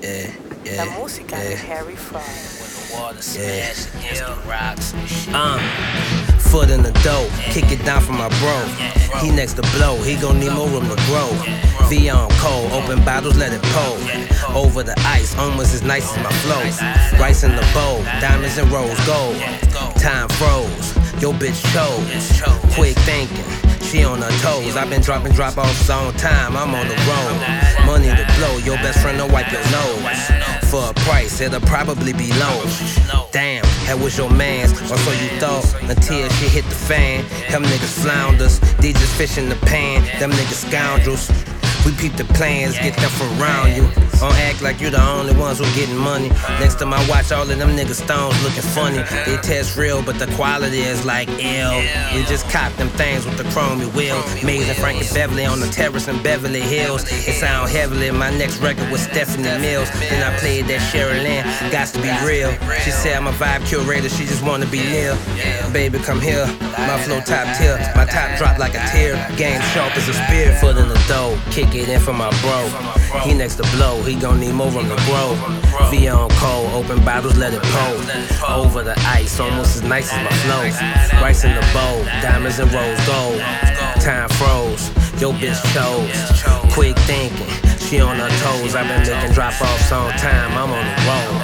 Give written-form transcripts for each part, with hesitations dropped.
yeah, La yeah, música de yeah, Harry Fraud. When the water smash against the rocks and shit. Foot in the dough, kick it down for my bro. He next to blow, he gon' need more room to grow. V on cold, open bottles, let it pour. Over the ice, almost as nice as my flow. Rice in the bowl, diamonds and rose gold. Time froze, your bitch chose. Quick thinking, she on her toes. I've been dropping drop-offs on time, I'm on the road. Money to blow, your best friend to wipe your nose. For a price, it'll probably be low. Damn, that was your man's, or so you thought. Until shit hit the fan, them niggas flounders. They just fish in the pan, them niggas scoundrels. We peep the plans, get them from around you. Don't act like you the only ones who getting money. Next to my watch, all of them niggas stones looking funny. They test real, but the quality is like ill. We just cop them things with the chromey wheels. Maze and Frankie Beverly on the terrace in Beverly Hills. It sound heavily, my next record was Stephanie Mills. Then I played that Sherilyn, gots to be real. She said I'm a vibe curator, she just wanna be near. Baby, come here, my flow top tier. My top drop like a tear, game sharp as a spear. Foot in the dough, kick it in for my bro. He next to blow, he gon' need more room to grow. V on cold, open bottles, let it pour. Over the ice, almost as nice as my flow. Rice in the bowl, diamonds and rose gold. Time froze, your bitch chose. Quick thinking, she on her toes. I've been making drop-offs on time, I'm on the road.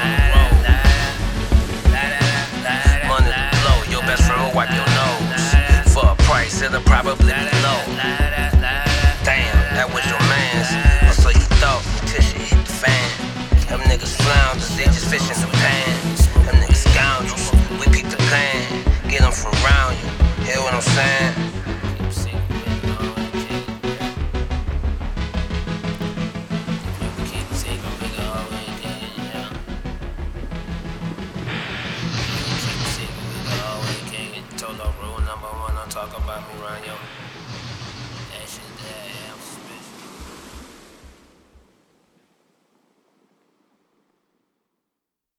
Money to blow, your best friend will wipe your nose. For a price, it'll probably be low. Damn, that was your man's, or so you thought, till shit hit the fan. Them niggas flounders, they just fish in the pan. Them niggas scoundrels, we peep the plan. Get them from around you, hear what I'm saying? Told her rule number one, don't talk about me, Ryan. That shit, damn.